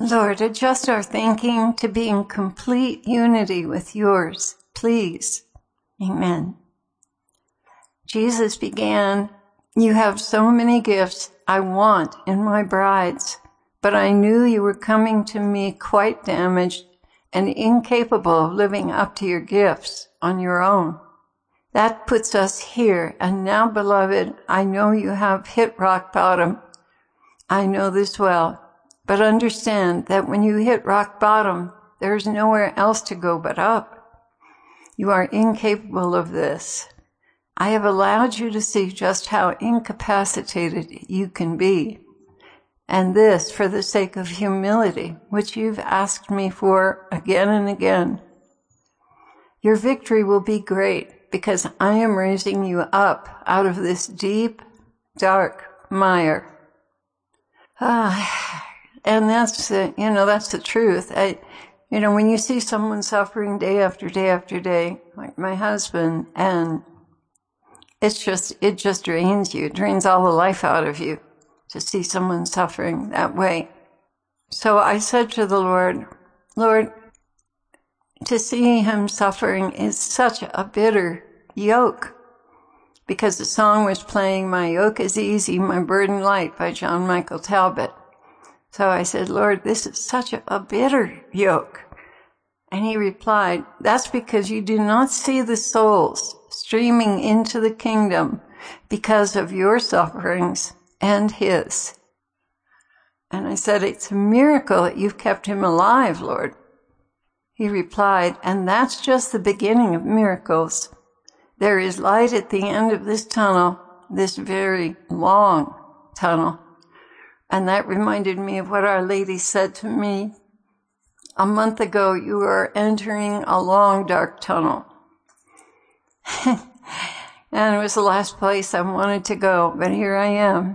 Lord, adjust our thinking to be in complete unity with yours, please. Amen. Jesus began, "You have so many gifts I want in my brides, but I knew you were coming to me quite damaged and incapable of living up to your gifts on your own. That puts us here, and now, beloved, I know you have hit rock bottom. I know this well. But understand that when you hit rock bottom, there is nowhere else to go but up. You are incapable of this. I have allowed you to see just how incapacitated you can be. And this for the sake of humility, which you've asked me for again and again. Your victory will be great because I am raising you up out of this deep, dark mire." And that's the truth. When you see someone suffering day after day after day, like my husband, and it just drains you. It drains all the life out of you to see someone suffering that way. So I said to the Lord, to see him suffering is such a bitter yoke. Because the song was playing, "My Yoke is Easy, My Burden Light" by John Michael Talbot. So I said, "Lord, this is such a bitter yoke." And he replied, "That's because you do not see the souls streaming into the kingdom because of your sufferings and his." And I said, "It's a miracle that you've kept him alive, Lord." He replied, "And that's just the beginning of miracles. There is light at the end of this tunnel, this very long tunnel." And that reminded me of what Our Lady said to me a month ago. "You are entering a long, dark tunnel." And it was the last place I wanted to go, but here I am.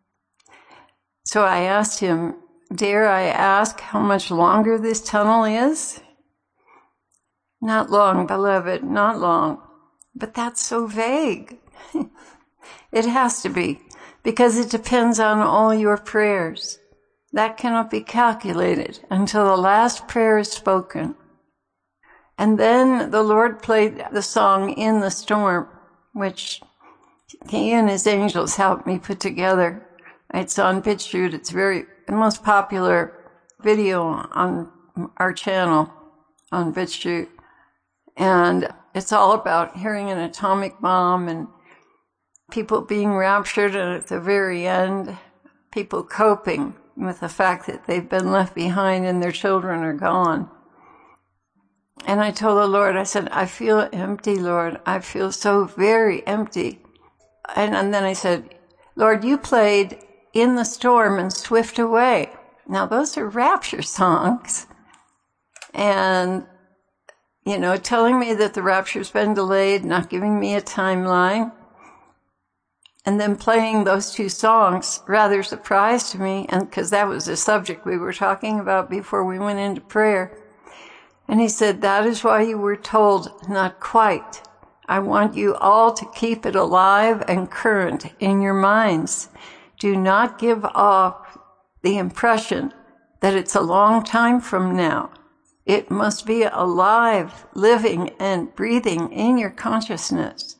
So I asked him, "Dare I ask how much longer this tunnel is?" "Not long, beloved, not long." But that's so vague. It has to be, because it depends on all your prayers. That cannot be calculated until the last prayer is spoken. And then the Lord played the song "In the Storm," which he and his angels helped me put together. It's on BitChute. It's the most popular video on our channel on BitChute. And it's all about hearing an atomic bomb and people being raptured, and at the very end, people coping with the fact that they've been left behind and their children are gone. And I told the Lord, I said, "I feel empty, Lord. I feel so very empty." And then I said, "Lord, you played 'In the Storm' and "Swift Away." Now, those are rapture songs. And telling me that the rapture's been delayed, not giving me a timeline, and then playing those two songs rather surprised me, and because that was the subject we were talking about before we went into prayer. And he said, "That is why you were told, not quite. I want you all to keep it alive and current in your minds. Do not give off the impression that it's a long time from now. It must be alive, living, and breathing in your consciousness.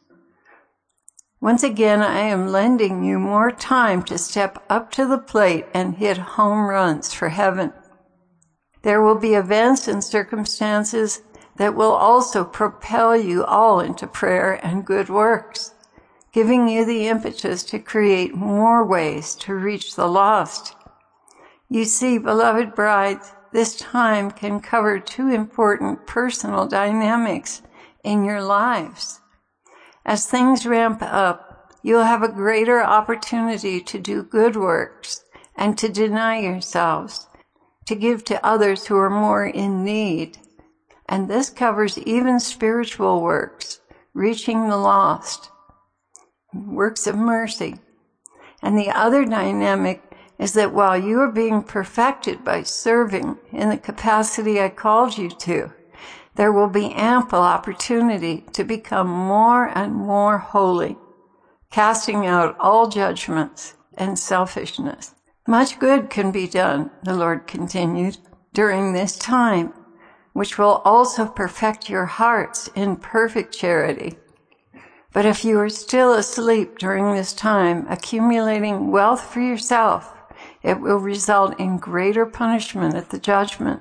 Once again, I am lending you more time to step up to the plate and hit home runs for heaven. There will be events and circumstances that will also propel you all into prayer and good works, giving you the impetus to create more ways to reach the lost. You see, beloved brides, this time can cover two important personal dynamics in your lives. As things ramp up, you'll have a greater opportunity to do good works and to deny yourselves, to give to others who are more in need. And this covers even spiritual works, reaching the lost, works of mercy. And the other dynamic is that while you are being perfected by serving in the capacity I called you to, there will be ample opportunity to become more and more holy, casting out all judgments and selfishness. Much good can be done, the Lord continued, during this time, which will also perfect your hearts in perfect charity. But if you are still asleep during this time, accumulating wealth for yourself, it will result in greater punishment at the judgment.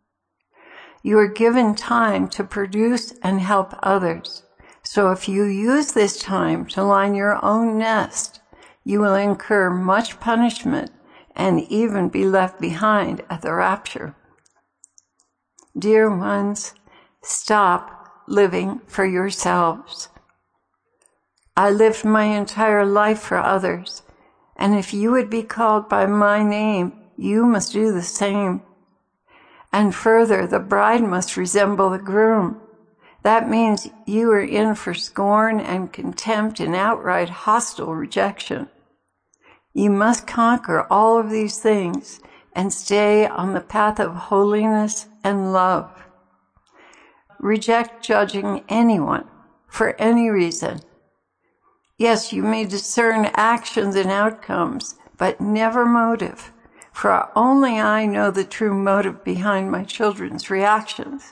You are given time to produce and help others. So if you use this time to line your own nest, you will incur much punishment and even be left behind at the rapture. Dear ones, stop living for yourselves. I lived my entire life for others, and if you would be called by my name, you must do the same. And further, the bride must resemble the groom. That means you are in for scorn and contempt and outright hostile rejection. You must conquer all of these things and stay on the path of holiness and love. Reject judging anyone for any reason. Yes, you may discern actions and outcomes, but never motive, for only I know the true motive behind my children's reactions.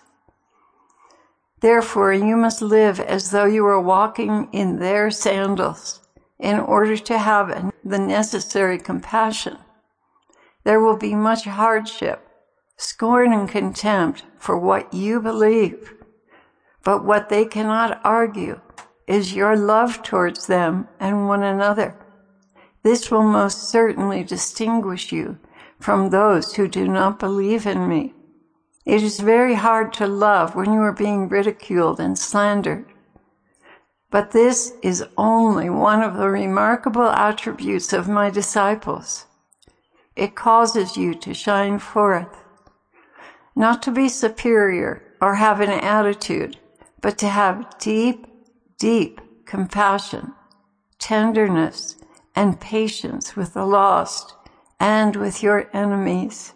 Therefore, you must live as though you were walking in their sandals in order to have the necessary compassion. There will be much hardship, scorn and contempt for what you believe, but what they cannot argue is your love towards them and one another. This will most certainly distinguish you from those who do not believe in me. It is very hard to love when you are being ridiculed and slandered. But this is only one of the remarkable attributes of my disciples. It causes you to shine forth, not to be superior or have an attitude, but to have deep, deep compassion, tenderness, and patience with the lost and with your enemies.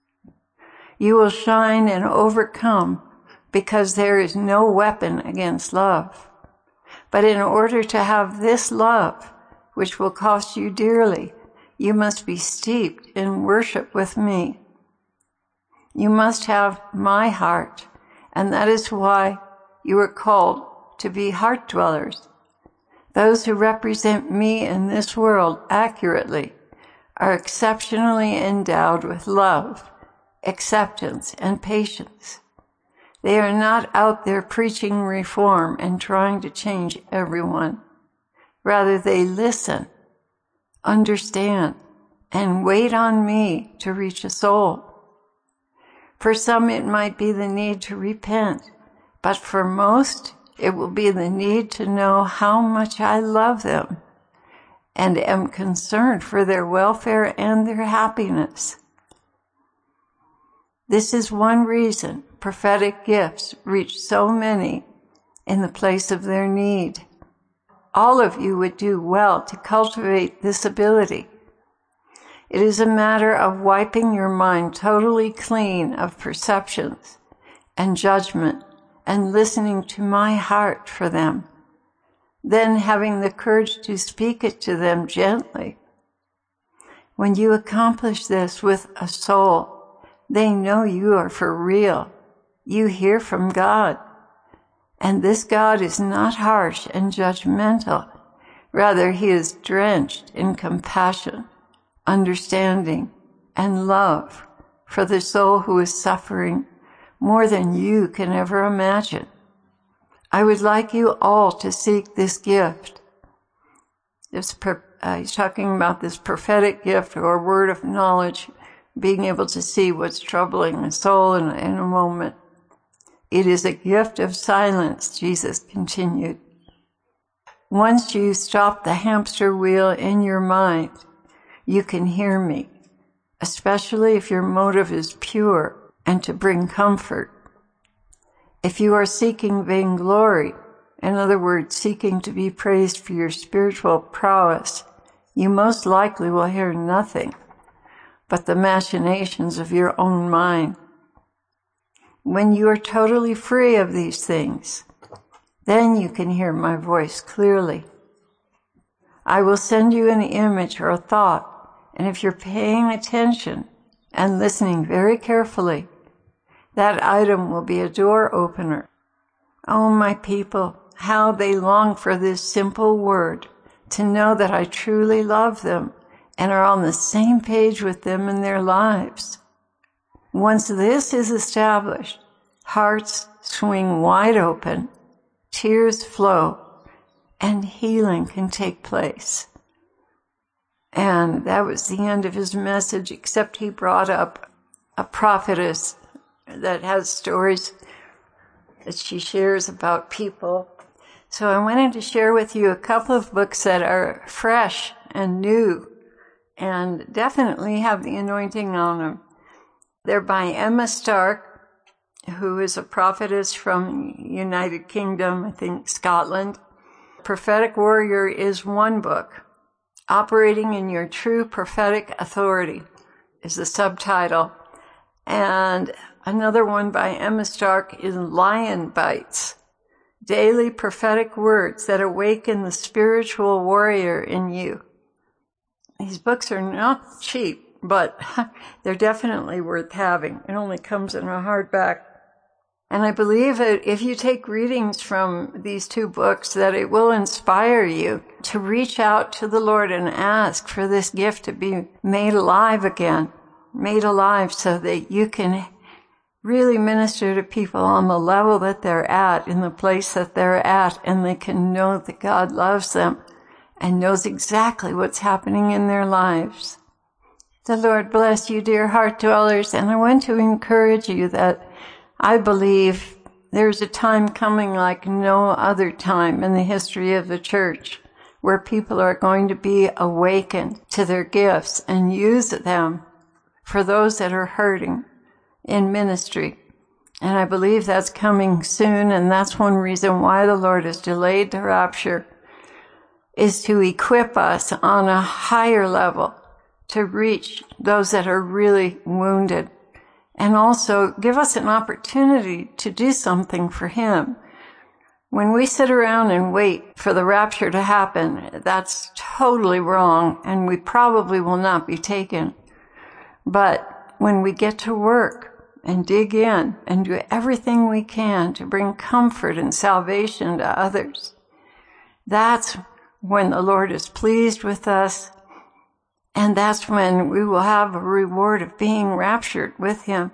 You will shine and overcome because there is no weapon against love. But in order to have this love, which will cost you dearly, you must be steeped in worship with me. You must have my heart, and that is why you are called to be heart dwellers. Those who represent me in this world accurately are exceptionally endowed with love, acceptance, and patience. They are not out there preaching reform and trying to change everyone. Rather, they listen, understand, and wait on me to reach a soul. For some, it might be the need to repent, but for most, it will be the need to know how much I love them and am concerned for their welfare and their happiness. This is one reason prophetic gifts reach so many in the place of their need. All of you would do well to cultivate this ability. It is a matter of wiping your mind totally clean of perceptions and judgment and listening to my heart for them, then having the courage to speak it to them gently. When you accomplish this with a soul, they know you are for real. You hear from God. And this God is not harsh and judgmental. Rather, he is drenched in compassion, understanding, and love for the soul who is suffering more than you can ever imagine. I would like you all to seek this gift. He's talking about this prophetic gift or word of knowledge, being able to see what's troubling the soul in a moment. It is a gift of silence, Jesus continued. Once you stop the hamster wheel in your mind, you can hear me, especially if your motive is pure and to bring comfort. If you are seeking vainglory, in other words, seeking to be praised for your spiritual prowess, you most likely will hear nothing but the machinations of your own mind. When you are totally free of these things, then you can hear my voice clearly. I will send you an image or a thought, And if you're paying attention and listening very carefully, that item will be a door opener. Oh, my people, how they long for this simple word, to know that I truly love them and are on the same page with them in their lives. Once this is established, hearts swing wide open, tears flow, and healing can take place. And that was the end of his message, except he brought up a prophetess that has stories that she shares about people. So I wanted to share with you a couple of books that are fresh and new and definitely have the anointing on them. They're by Emma Stark, who is a prophetess from United Kingdom, I think Scotland. Prophetic Warrior is one book. Operating in Your True Prophetic Authority is the subtitle. And another one by Emma Stark is Lion Bites, Daily Prophetic Words that Awaken the Spiritual Warrior in You. These books are not cheap, but they're definitely worth having. It only comes in a hardback. And I believe that if you take readings from these two books, that it will inspire you to reach out to the Lord and ask for this gift to be made alive again, made alive so that you can really minister to people on the level that they're at, in the place that they're at, and they can know that God loves them and knows exactly what's happening in their lives. The Lord bless you, dear heart dwellers, and I want to encourage you that I believe there's a time coming like no other time in the history of the church where people are going to be awakened to their gifts and use them for those that are hurting in ministry. And I believe that's coming soon, and that's one reason why the Lord has delayed the rapture, is to equip us on a higher level to reach those that are really wounded, and also give us an opportunity to do something for Him. When we sit around and wait for the rapture to happen, that's totally wrong, and we probably will not be taken. But when we get to work and dig in and do everything we can to bring comfort and salvation to others, that's when the Lord is pleased with us, and that's when we will have a reward of being raptured with Him.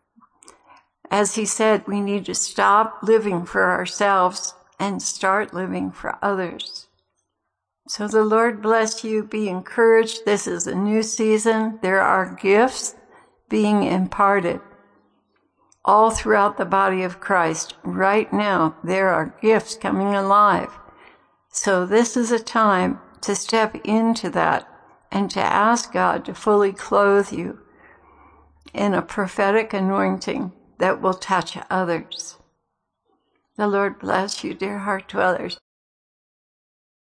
As He said, we need to stop living for ourselves and start living for others. So the Lord bless you. Be encouraged. This is a new season. There are gifts being imparted all throughout the body of Christ. Right now, there are gifts coming alive. So this is a time to step into that and to ask God to fully clothe you in a prophetic anointing that will touch others. The Lord bless you, dear heart dwellers.